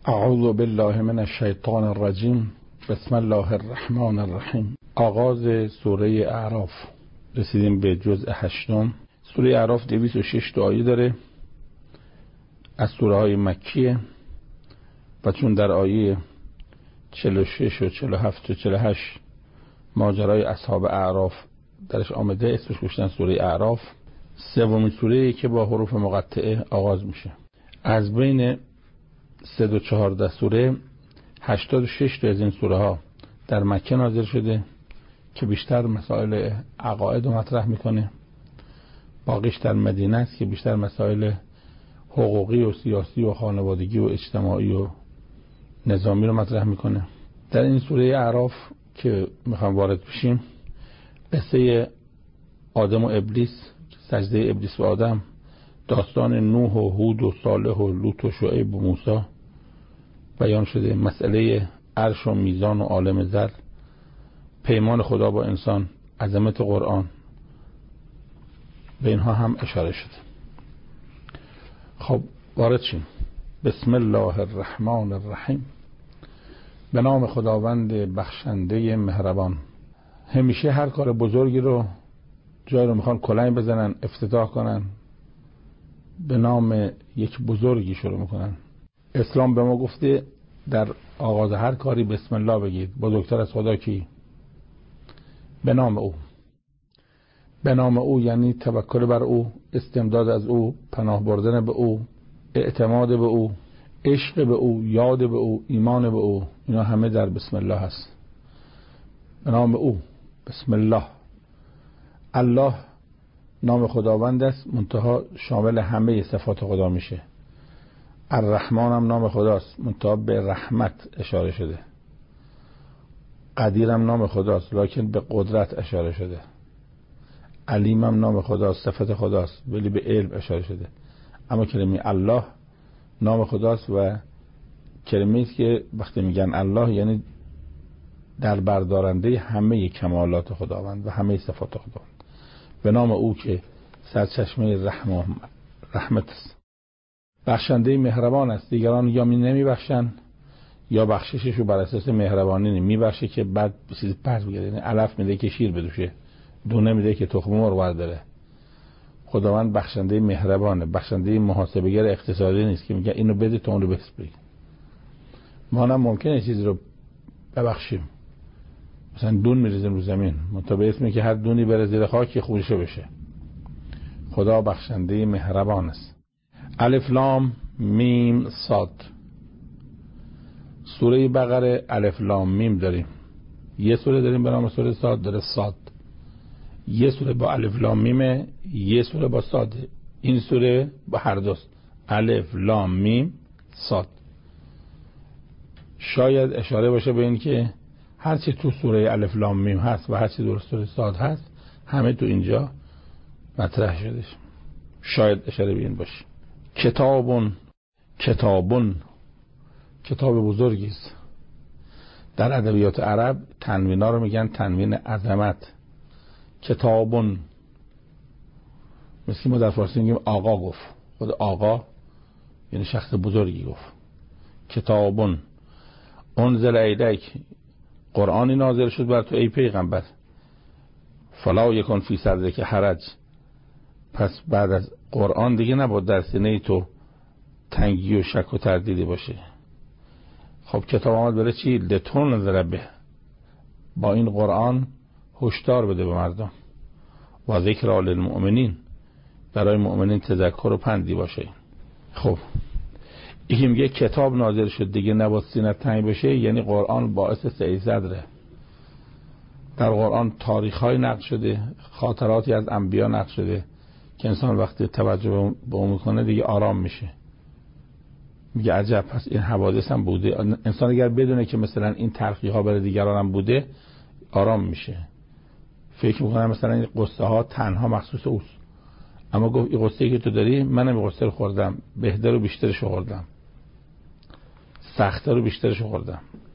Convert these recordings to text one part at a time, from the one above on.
اعوذ بالله من الشیطان الرجیم. بسم الله الرحمن الرحیم. آغاز سوره اعراف. رسیدیم به جزء 8. سوره اعراف 206 آیه داره، از سوره های مکیه و چون در آیه 46 و 47 و 48 ماجرای اصحاب اعراف درش آمده، اسمش گذاشتن سوره اعراف. سومین سوره‌ای که با حروف مقطعه آغاز میشه. از بین 314 سوره 86 تا از این سوره ها در مکه نازل شده که بیشتر مسائل عقاید رو مطرح میکنه. باقیش در مدینه است که بیشتر مسائل حقوقی و سیاسی و خانوادگی و اجتماعی و نظامی رو مطرح میکنه. در این سوره اعراف که میخوام وارد بشیم، قصه آدم و ابلیس، سجده ابلیس و آدم، داستان نوح و هود و صالح و لوط و شعیب و موسی بیان شده. مسئله عرش و میزان و عالم ذر، پیمان خدا با انسان، عظمت قرآن، به اینها هم اشاره شده. خب وارد شیم. بسم الله الرحمن الرحیم. به نام خداوند بخشنده مهربان. همیشه هر کار بزرگی رو جای رو میخوان کلنگ بزنن، افتتاح کنن، به نام یک بزرگی شروع میکنن. اسلام به ما گفته در آغاز هر کاری بسم الله بگید. بزرگتر از خدا کی؟ به نام او. به نام او یعنی توکل بر او، استمداد از او، پناه بردن به او، اعتماد به او، عشق به او، یاد به او، ایمان به او. اینا همه در بسم الله هست. به نام او، بسم الله. الله نام خداوند است، منتها شامل همه صفات خدا میشه. الرحمن هم نام خداست، منتها به رحمت اشاره شده. قدیر هم نام خداست، لکن به قدرت اشاره شده. علیم هم نام خداست، صفت خداست، ولی به علم اشاره شده. اما کلمه الله نام خداست و کلمه‌ای است که وقتی میگن الله یعنی در بردارنده همه کمالات خداوند و همه صفات خداوند. به نام او که سرچشمه رحمت است، بخشنده مهربان است. دیگران یا نمیبخشن یا بخشششو بر اساس مهربانی نمیبخشه که بعد چیز پس بگیره. یعنی علف میده که شیر بدوشه، دونه میده که تخم مرغ برداره. خداوند بخشنده مهربانه، بخشنده محاسبه‌گر اقتصادی نیست که میگه اینو بده تو اون رو بسپری. ما هم ممکنه چیزی رو ببخشیم، مثلا دون میریزیم رو زمین، منتها اسمی که هر دونی بره زیر خاک خورشه بشه. خدا بخشنده مهربان است. الف لام میم صاد. سوره بقره الف لام میم داریم. یه سوره داریم به نام سوره صاد، داره صاد. یه سوره با الف لام میمه، یه سوره با صاده. این سوره با هر دوست، الف لام میم صاد. شاید اشاره باشه به این که هرچی تو سوره الف لام میم هست و هرچی در سوره صاد هست همه تو اینجا مطرح شده. شاید اشاره به این باشه. کتابون کتاب بزرگی است. در ادبیات عرب تنوینا رو میگن تنوین عظمت. کتابون، مثل ما در فارسی میگیم آقا گفت. خود آقا یعنی شخص بزرگی گفت. کتابون انزل الیک، قرآنی نازل شد بر تو ای پیغمبر. فلا یکن فی صدرک حرج، پس بعد از قرآن دیگه نباید در سینه تو تنگی و شک و تردیدی باشه. خب کتاب آمد برای چی؟ لتنذر به، با این قرآن هشدار بده به مردم. و ذکر للمؤمنین، برای مؤمنین تذکر و پندی باشه. خب یکی میگه کتاب نازل شد دیگه نباید سینه تنگ بشه، یعنی قرآن باعث سعی صدره. در قرآن تاریخ‌های نقل شده، خاطراتی از انبیا نقل شده که انسان وقتی توجه به اون میکنه دیگه آرام میشه. میگه عجب، پس این حوادث هم بوده. انسان اگر بدونه که مثلا این تلخی‌ها برای دیگران هم بوده آرام میشه. فکر میکنه مثلا این قصه ها تنها مخصوص اوست، اما گفت این قصه‌ای که تو داری منم این قصه رو خوردم، بهتر و بیشترش خوردم، سخت‌تر و بیشترش خوردم.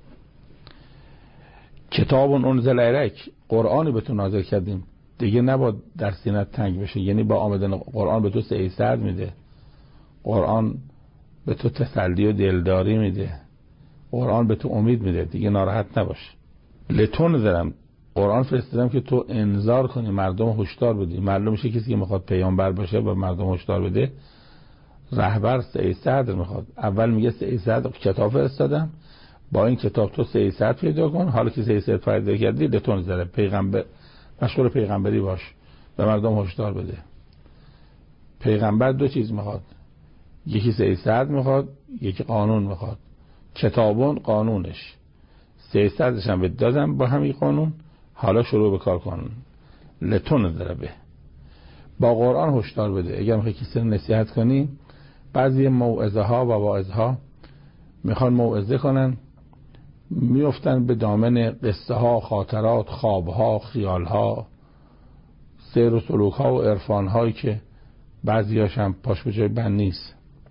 کتاب انزل الیک، قرآنی به تو نازل کردیم دیگه نباید در سینه‌ت تنگ بشه. یعنی با آمدن قرآن به تو سعی صدر میده. قرآن به تو تسلی و دلداری میده، قرآن به تو امید میده، دیگه ناراحت نباش. لتنذرم، قرآن فرستادم که تو انذار کنی، مردم هشدار بدی. معلوم میشه کسی که میخواد پیامبر باشه و مردم هشدار بده، رهبر سعی صدر میخواد. اول میگه سعی صدر کتاب فرستادم، با این کتاب تو سعی صدر پیدا کن. حالا که سعی صدر پیدا کردی، لتنذر، پیغمبر، مشغول پیغمبری باش، به مردم هشدار بده. پیغمبر دو چیز میخواد، یکی سعی صدر میخواد، یکی قانون میخواد. کتابون قانونش، سعی صدرش هم دادم با همین قانون، حالا شروع به کار کن. لتنذر به، با قرآن هشدار بده. اگر میخوای کسی رو نصیحت کنی، بعضی موعظه ها و واعظ ها میخوان موعظه کنن، میفتن به دامن قصه ها، خاطرات، خواب ها، خیال ها، سیر و سلوک ها و عرفان هایی که بعضی هاشم پاش به جای بند نیست.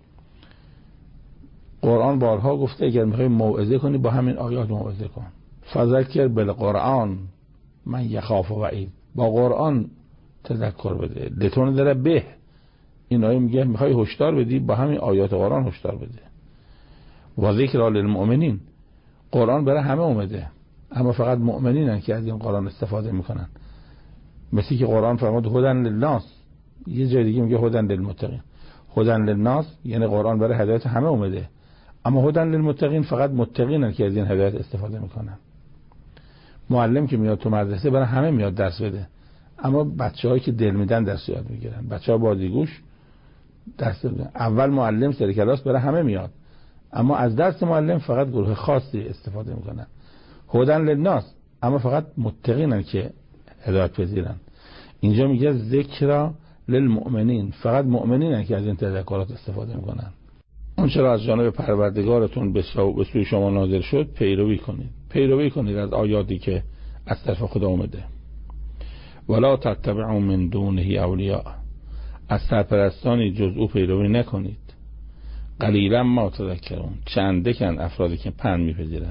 قرآن بارها گفته اگر میخوای موعظه کنی، با همین آیات موعظه کن. فذکر بالقرآن من یخاف وعید، با قرآن تذکر بده. لتنذر به، این آیه میگه میخوای هشدار بدی، با همین آیات قرآن هشدار بده. و ذکر للمؤمنین، قرآن برای همه اومده، اما فقط مؤمنینن که از این قرآن استفاده میکنن. مثل که قرآن فرمود هدن للناس، یه جای دیگه میگه هدن للمتقین. هدن للناس یعنی قرآن برای هدایت همه اومده، اما هدن للمتقین فقط متقینن که از این هدایت استفاده میکنن. معلم که میاد تو مدرسه برای همه میاد درس بده، اما بچه‌هایی که دل میدن درس یاد میگیرن. بچه‌ها بازیگوش درس میدن. اول معلم سر کلاس برای همه میاد، اما از درس معلم فقط گروه خاصی استفاده میکنن. هدن للناس، اما فقط متقینن که هدایت پذیرن. اینجا میگه ذکر للمؤمنین، فقط مؤمنینن که از این تذکرات استفاده میکنن. اون چرا از جانب پروردگارتون به سوی شما نازل شد پیروی کنید. پیروی کنید از آیاتی که از طرف خدا اومده. ولا تتبعوا من دونه اولیاء، از سرپرستانی جز او پیروی نکنید. قلیلا ما تذکرون، چنده کن افرادی که پند میپذیرن.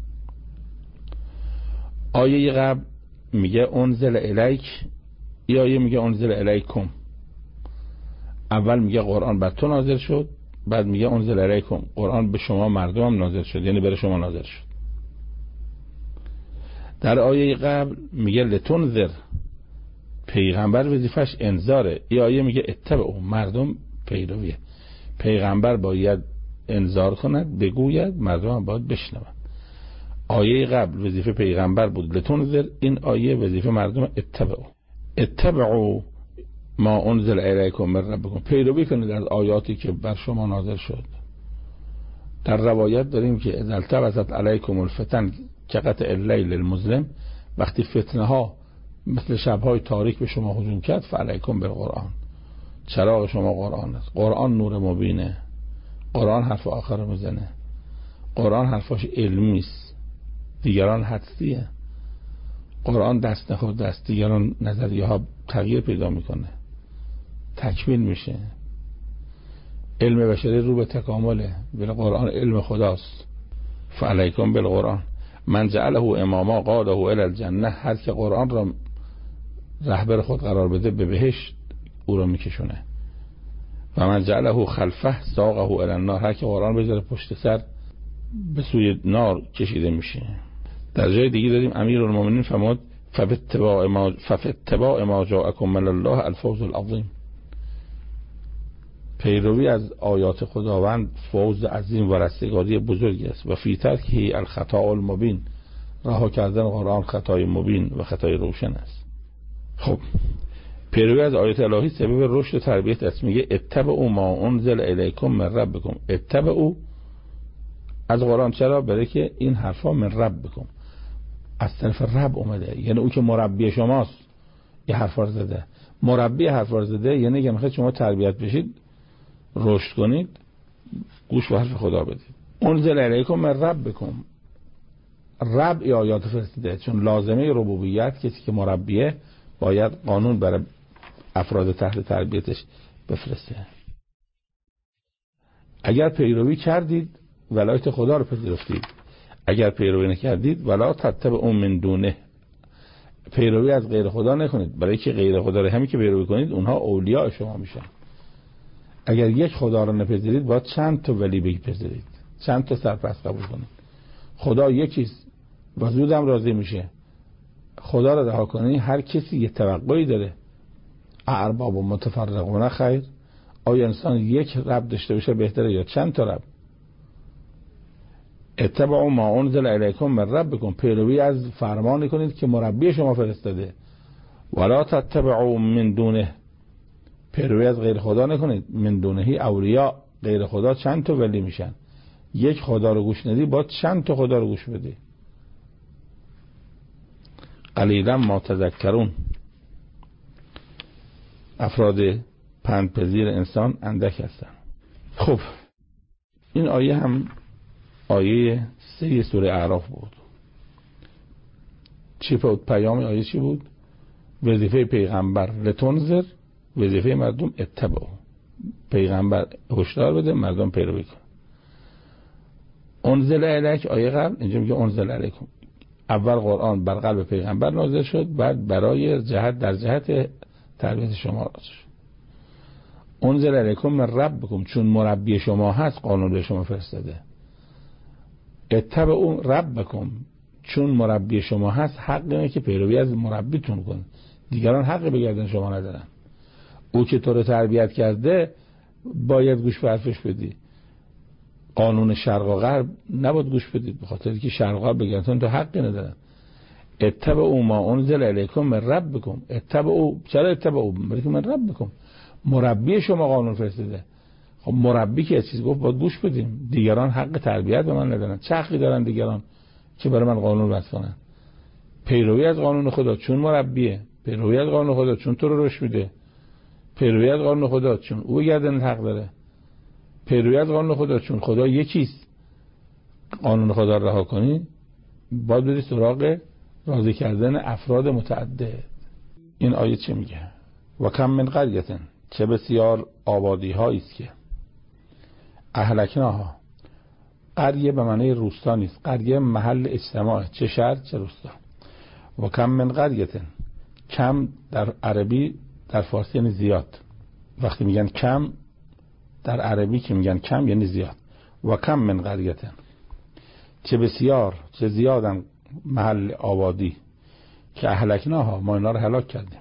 آیه قبل میگه انزل الیک، این آیه میگه انزل الیکم. اول میگه قرآن بر تو نازل شد، بعد میگه انزل الیکم، قرآن به شما مردم هم نازل شد، یعنی برای شما نازل شد. در آیه قبل میگه لتنذر، پیغمبر وظیفش انذاره. این آیه میگه اتبعوا، مردم پیرویه. پیغمبر باید انذار کند، بگوید، مردم هم باید بشنوند. آیه قبل وظیفه پیغمبر بود لتنذر، این آیه وظیفه مردم اتبعوا. اتبعوا ما انزل الیکم من ربکم، پیروی کنید از آیاتی که بر شما نازل شد. در روایت داریم که اذا التبست علیکم الفتن کقطع اللیل المظلم، وقتی فتنه ها مثل شبهای تاریک به شما هجوم کرد، فعلیکم بالقرآن، چراغ شما قرآن است. قرآن نور مبینه، قرآن حرف آخر میزنه، قرآن حرفاش علمی است، دیگران حدسیه. قرآن دست نخود دست، دیگران نظریه ها تغییر پیدا میکنه، تکمیل میشه. علم بشری رو به تکامله، ولی قرآن علم خداست. فعلیکم بالقرآن من جعله اماما قاده الی الجنه، هر که قرآن را رهبر خود قرار بده به بهشت او را میکشونه. و من جعله خلفه ساقه الی النار، هر که قرآن بذاره پشت سر به سوی نار کشیده میشه. در جای دیگه داریم امیرالمومنین فرمود فاتباع ما جاءکم من الله الفوز العظیم، پیروی از آیات خداوند فوز عظیم و رستگاری بزرگی است. و فی ترکه الخطا المبین، رها کردن قرآن خطای مبین و خطای روشن است. خب پیروی از آیات الهی سبب رشد و تربیت است. میگه اتبعوا ما انزل الیکم من ربکم، اتبعوا از قرآن. چرا؟ برای که این حرفا من ربکم، از طرف رب اومده، یعنی او که مربی شماست یه حرفا زده. مربی حرفا زده یعنی که میخواد شما تربیت بشید، رشد کنید، گوش به حرف خدا بدید. انزل الیکم من ربکم، رب ای آیات فرستاده، چون لازمه ربوبیت کسی که مربیه باید قانون برای افراد تحت تربیتش بفرسته. اگر پیروی کردید ولایت خدا رو پذیرفتید، اگر پیروی نکردید ولا تتبعوا من دونه، پیروی از غیر خدا نکنید، برای که غیر خدا رو همین که پیروی کنید اونها اولیاء شما میشن. اگر یک خدا رو نپذیرید باید چند تا ولی بپذیرید، چند تا سرپرست قبول کنید. خدا یکیست و زودم راضی میشه. خدا رو رها کنید هر کسی یه توقعی داره. ارباب و متفرقون خیر. آیا انسان یک رب داشته باشه بهتره یا چند تا رب؟ اتبعوا ما انزل الیکم من ربکم، پیروی از فرمانی کنید که مربی شما فرستاده. ولا تتبعوا من دونه، پیروی از غیر خدا نکنید. من دونهی اولیاء، غیر خدا چند تا ولی میشن. یک خدا رو گوش ندی باید چند تا خدا رو گوش بدی. قلیلا ما تذکرون، افراد پندپذیر انسان اندک هستن. خب این آیه هم آیه 3 سوره اعراف بود. چی بود پیام آیه؟ چی بود؟ وظیفه پیغمبر لتنذر، وظیفه مردم اتبعوا. پیغمبر هشدار بده، مردم پیروی کن. انزل الیک آیه قبل، اینجا میگه انزل الیکم. اول قرآن بر قلب پیغمبر نازل شد، بعد برای جهت در جهت تربیت شما نازل شد. انزل الیکم من ربکم، چون مربی شما هست قانون به شما فرستاده. اتبعوا ربکم، چون مربی شما هست حق اینه که پیروی از مربیتون کن. دیگران حق به گردن شما ندارن. او که تو رو تربیت کرده باید گوش به حرفش بدی. قانون شرق و غرب نباید گوش بدید، به خاطر که شرق و غرب به گردن تو حقی ندارن. اتبعوا ما انزل الیکم من ربکم. اتبعوا، چرا اتبعوا؟ من ربکم، مربی شما قانون فرستاده. خب مربی که چیز گفت باید گوش بدیم. دیگران حق تربیت به من ندارن. چه حقی دارن دیگران که برای من قانون وضع کنن؟ پیروی از قانون خدا چون مربیه، پیروی از قانون خدا چون تو رو رشد میده، پیروی از قانون خدا چون او گردن حق داره، پیروی از قانون خدا چون خدا یکیست. قانون خدا رو رها کنی باید بری سراغ راضی کردن افراد متعدد. این آیه چه میگه؟ و کم من قریة، چه بسیار آبادی هایی است که اهلکناها. قریه به معنی روستا نیست، قریه محل اجتماع، چه شهر چه روستا. و کم من قریة، کم در عربی در فارسی یعنی زیاد. وقتی میگن کم در عربی که میگن کم یعنی زیاد. و کم من قریة، چه بسیار چه زیادن محل آبادی که اهلکناها، ما اینا رو هلاک کردیم.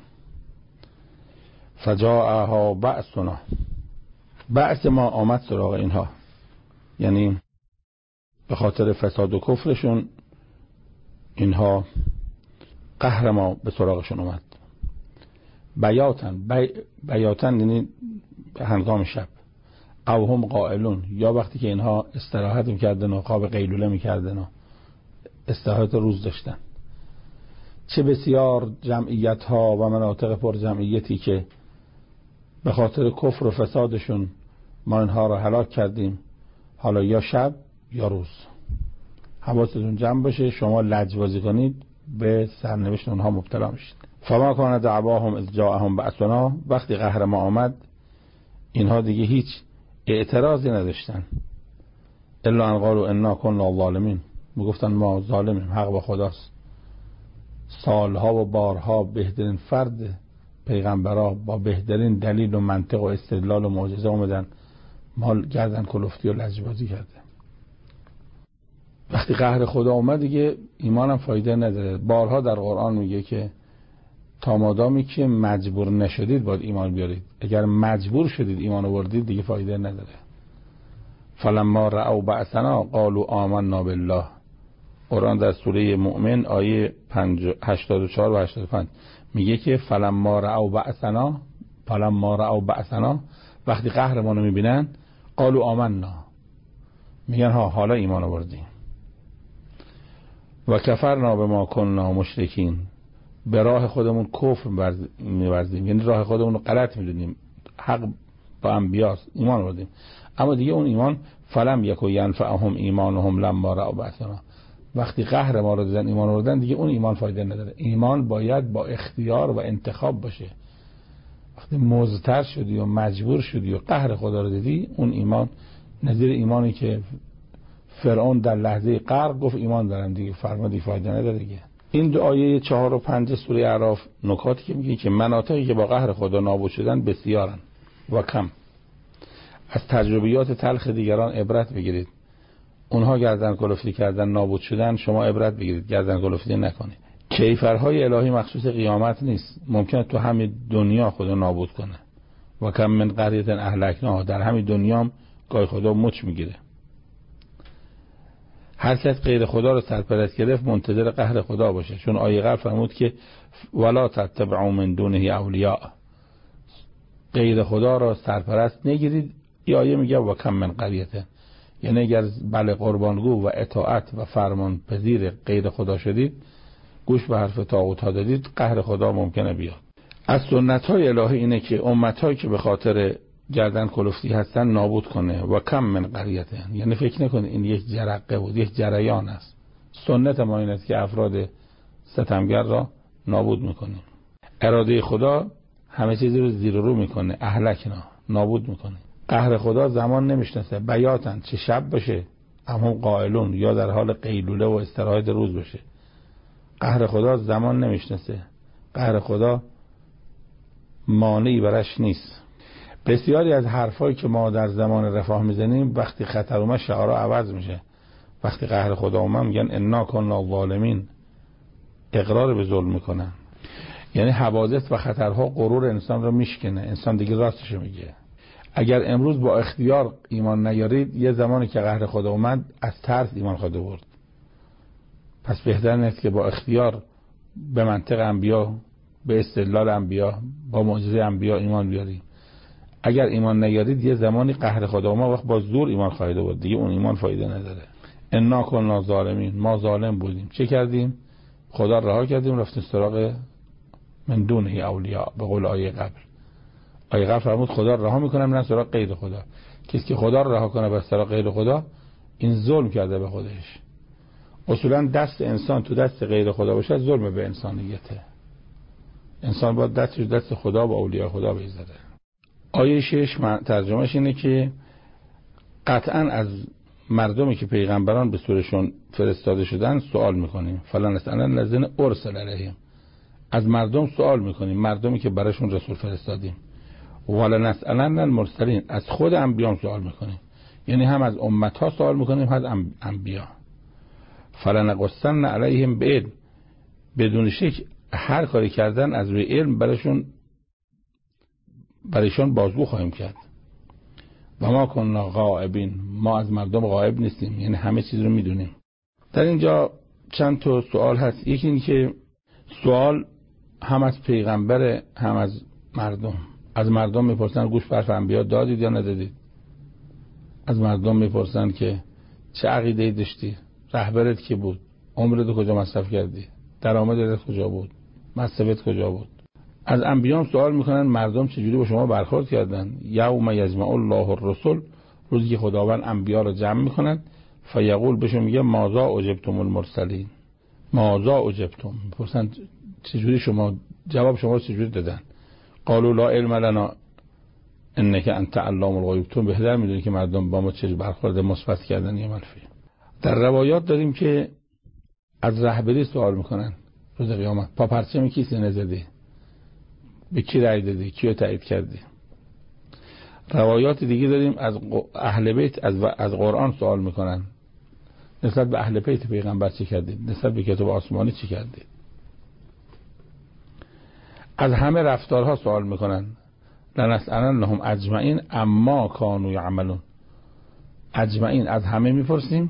فجاءها بأسنا، بأس ما آمد سراغ اینها، یعنی به خاطر فساد و کفرشون اینها قهر ما به سراغشون اومد. بیاتن یعنی هنگام شب، او هم قائلون، یا وقتی که اینها استراحت میکردن و خواب قیلوله میکردن و استراحت روز داشتن. چه بسیار جمعیت ها و مناطق پر جمعیتی که به خاطر کفر و فسادشون ما اینها را هلاک کردیم، حالا یا شب یا روز. حواستون جمع باشه، شما لجبازی کنید به سرنوشت اونها مبتلا میشید. فما کان دعواهم اذ جاءهم بأسنا، وقتی قهر ما آمد اینها دیگه هیچ اعتراضی نداشتن. الا ان قالوا انا كنا ظالمین، میگفتن ما ظالمیم، حق با خداست. سالها و بارها بهترین فرد پیغمبرها با بهترین دلیل و منطق و استدلال و معجزه اومدن، مال گردن کلفتی و لجبازی کرده. وقتی قهر خدا اومد دیگه ایمانم فایده نداره. بارها در قرآن میگه که تا مادامی که مجبور نشدید باید ایمان بیارید، اگر مجبور شدید ایمان آوردید دیگه فایده نداره. فلما رأوا بأسنا قالوا آمنا بالله. قرآن در سوره مؤمن آیه 84 و 85 میگه که فلما رأوا بأسنا، وقتی قهر ما رو میبینن قالوا آمنا، میگن ها حالا ایمان آوردیم. و کفرنا بما كنا مشرکین، به راه خودمون کفر می‌ورزیم، یعنی راه خودمون رو غلط میدونیم، حق با انبیاست، ایمان آوردیم. اما دیگه اون ایمان فلم یک ینفعهم ایمانهم لما رأوا بأسنا، وقتی قهر ما رو دیدن ایمان آوردن دیگه اون ایمان فایده نداره. ایمان باید با اختیار و انتخاب باشه. وقتی مضطر شدی و مجبور شدی و قهر خدا رو دیدی، اون ایمان نظیر ایمانی که فرعون در لحظه غرق گفت ایمان دارم، دیگه فرمودی فایده نداره دیگه. این دو آیه 4 و 5 سوره اعراف نکاتی که میگه که مناطقی که با قهر خدا نابود شدن بسیارن و کم. از تجربیات تلخ دیگران عبرت بگیرید. اونها گردن کلفتی کردن، نابود شدن، شما عبرت بگیرید، گردن کلفتی نکنید. کیفرهای الهی مخصوص قیامت نیست، ممکنه تو همین دنیا خدا نابود کنه. و کم من قریة اهلکناها، در همین دنیا گاهی خدا مچ میگیره. هر کس غیر خدا رو سرپرست گرفت منتظر قهر خدا باشه، چون آیه قبل فرمود که ولا تتبعوا من دونه اولیاء، غیر خدا را سرپرست نگیرید. این آیه میگه و کم من قریة، یعنی اگر بله قربانگو و اطاعت و فرمان پذیر غیر خدا شدید، گوش به حرف طاغوت ها دادید، قهر خدا ممکنه بیاد. از سنت های الهی اینه که امت هایی که به خاطر گردن کلفتی هستن نابود کنه. و کم من قریة، یعنی فکر نکنه این یک جرقه بود، یک جریان است. سنت ما این است که افراد ستمگر را نابود میکنه. اراده خدا همه چیزی رو زیر و رو میکنه، اهلکنا، نابود میکنه. قهر خدا زمان نمیشناسه، بیاتن، چه شب باشه اما قائلون، یا در حال قیلوله و استراحت روز باشه. قهر خدا زمان نمیشناسه، قهر خدا مانعی برش نیست. بسیاری از حرفایی که ما در زمان رفاه میزنیم وقتی خطر اومد شعارها عوض میشه. وقتی قهر خدا اومد میگن انا کنا ظالمین، اقرار به ظلم میکنن. یعنی حوادث و خطرها غرور انسان رو میشکنه، انسان دیگه راستشو میگه. اگر امروز با اختیار ایمان نیارید، یه زمانی که قهر خدا اومد از ترس ایمان خواهد آورد. پس بهتر نیست که با اختیار به منطق انبیا، به استدلال انبیا، با معجزه انبیا ایمان بیارید. اگر ایمان نیارید یه زمانی قهر خدا اومد، وقت با زور ایمان خواهد آورد، دیگه اون ایمان فایده نداره. انا کنا ظالمین، ما ظالم بودیم. چه کردیم؟ خدا رها کردیم، رفتیم سراغ من دونه اولیاء. به قول آیه قبل، آیه قبل فرمود خدا رها میکنه نه سراغ غیر خدا. کسی که خدا رها کنه به سراغ غیر خدا، این ظلم کرده به خودش. اصولا دست انسان تو دست غیر خدا باشه ظلم به انسانیته. انسان باید دستش دست خدا و اولیاء خدا بگذاره. آیه 6 ترجمهش اینه که قطعا از مردمی که پیغمبران به سورشون فرستاده شدن سوال میکنیم. فلان اسألن الذین ارسل الیهم، از مردم سوال میکنیم، مردمی که براشون رسول فرستادیم. ولن اسألن المرسلین، از خود انبیام سوال میکنیم، یعنی هم از امت ها سوال میکنیم هم از انبیا. فلنقصن علیهم بعلم، بدون شک هر کاری کردن از روی علم برایشان بازگو خواهیم کرد. و ما کنا غائبین، ما از مردم غائب نیستیم، یعنی همه چیز رو میدونیم. در اینجا چند تا سوال هست. یکی این که سوال هم از پیغمبر هم از مردم. از مردم میپرسن گوش به حرف انبیا دادید یا ندادید. از مردم میپرسن که چه عقیده‌ای داشتی، رهبرت کی بود، عمرت کجا مصرف کردی، درآمدت کجا بود، مصرفت کجا بود. از انبیام سوال میکنن مردم چجوری با شما برخورد کردن. یوم یجمع الله الرسل، روزی که خداوند انبیا رو جمع میکنن، فیقول بهشون میگه ماذا اجبتم المرسلین، ماذا اجبتم، میپرسن چجوری شما جواب شما چجوری دادن. قالوا لا علم لنا انک انت علام الغیوب، تو بهتر میدونی که مردم با ما چه برخورد مثبت کردن یا منفی. در روایات داریم که از رهبری سوال میکنن روز قیامت. پا پرچم کی سینه زدی، به کی رأی دادی، کیو تایید کردی. روایات دیگه داریم از اهل بیت از قرآن سوال میکنن، نسبت به اهل بیت پیغمبر چی کردید، نسبت به کتاب آسمانی چی کردید. از همه رفتارها سوال میکنن. لنسألنهم اجمعین اما کانوا یعملون، اجمعین از همه میپرسیم،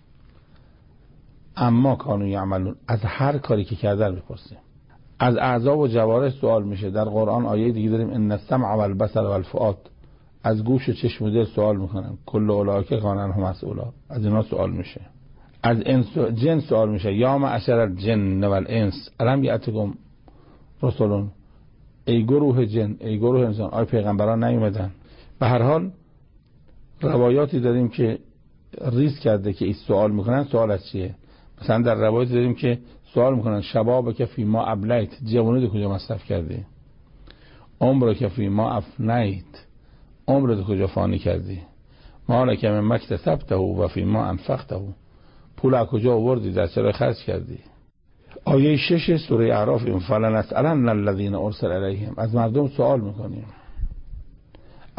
اما کانوا یعملون از هر کاری که کردن میپرسیم. از اعضا و جوارح سوال میشه. در قرآن آیه دیگه داریم ان السمع والبصر والفؤاد، از گوش و چشم و دل سوال میکنن. کل اولئک کان عنه مسئولا، از اینا سوال میشه. از انس و جن سوال میشه. یا معشر الجن والانس الم یأتکم رسل، ای گروه جن، ای گروه انسان، آیا پیغمبران نیومدن. به هر حال روایاتی داریم که ریز کرده که این سوال میکنن. سوال از چیه؟ مثلا در روایاتی داریم که سوال میکنن شباب که فی ما ابلیت، جوانی کجا مصرف کردی، عمر که فی ما افنیت، عمر کجا فانی کردی، مال که من مکتسبته و فی ما انفقته، پول از کجا آوردی، در چرا خرج کردی. آیه 6 سوره اعراف، فلنسألن الذین ارسل الیهم، از مردم سوال میکنیم.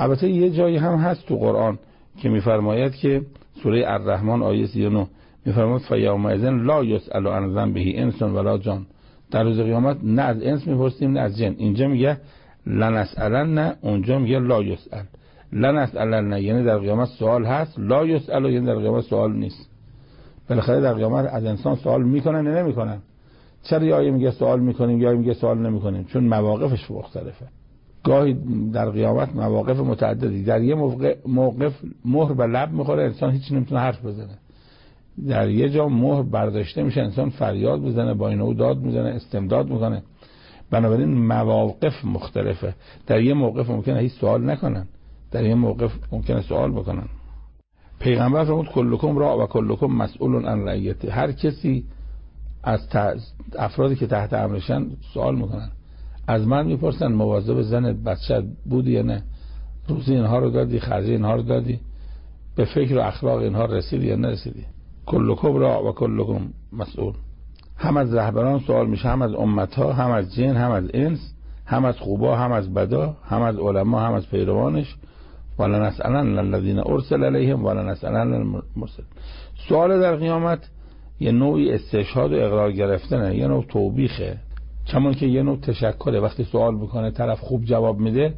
البته یه جایی هم هست تو قرآن که میفرماید که سوره الرحمن آیه 39 میفرماید فیومئذ لا یسأل عن ذنبه انس ولا جان. در روز قیامت نه از انس میپرسیم نه از جن. اینجا میگه لنسألن، نه اونجا میگه لا یسأل. لنسألن یعنی در قیامت سوال هست، لا یسأل یعنی در قیامت سوال نیست. بالاخره در قیامت از انسان سوال میکنن یا نمیکنن؟ چرا یا میگه سوال میکنیم یا میگه سوال نمیکنیم؟ چون مواقفش مختلفه. گاهی در قیامت مواقف متعددی، در یه موقف مهر به لب میخوره انسان هیچ نمیتونه حرف بزنه، در یه جا مهر برداشته میشه انسان فریاد بزنه، با اینو داد میزنه، استمداد میکنه. بنابراین مواقف مختلفه. در یه موقف ممکنه هیچ سوال نکنن، در یه موقف ممکنه سوال بکنن. پیغمبر فرمود کلکم راع و کلکم مسئول عن رعیته. هر کسی از افرادی که تحت امرشن سوال میکنن. از من میپرسن مواظب زنت بچه بودی یا نه، روزی اینها رو دادی، خرجی اینها رو دادی، به فکر و اخلاق اینها رسیدی یا نرسیدی. کلکم راع و کلکم مسئول. هم از رهبران سوال میشه، هم از امتها، هم از جن، هم از انس، هم از خوبا، هم از بدا، هم از علما، هم از پیروانش. ولنسألن الذین ارسل الیهم ولنسألن المرسلین. سوال در قیامت یه نوعی استشهاد و اقرار گرفتنه، یه نوع توبیخه، چون که یه نوع تشکره. وقتی سوال بکنه طرف خوب جواب میده،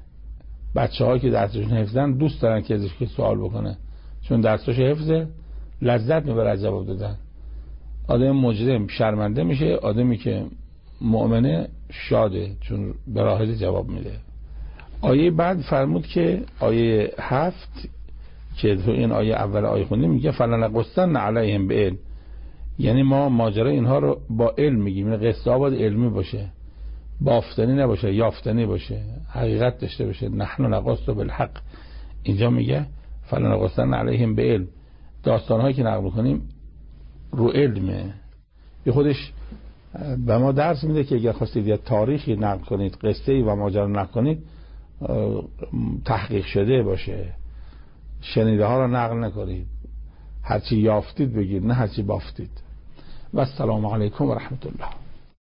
بچه‌ها که درسشون حفظن دوست دارن که ازش که سوال بکنه، چون درسش حفظه، لذت میبره از جواب دادن. آدم مجرم شرمنده میشه، آدمی که مؤمنه شاده چون به راحتی جواب میده. آیه بعد فرمود که آیه 7 که تو این آیه اول آیه خوندیم میگه فلنقصن علیهم بعلم، یعنی ما ماجرا اینها رو با علم میگیم. این قصه ها باید علمی باشه، بافتنی نباشه، یافتنی باشه، حقیقت داشته باشه. نحن نقص بالحق. اینجا میگه فلنقصن علیهم بعلم. داستانهایی که نقل میکنیم رو علمه. به خودش به ما درس میده که اگر خواستید یه تاریخی نقل کنید، قصه‌ای و ماجرا نقل کنید، تحقیق شده باشه، شنیده ها رو نقل نکنید، هرچی یافتید بگید نه هرچی بافتید. و السلام علیکم و رحمت الله.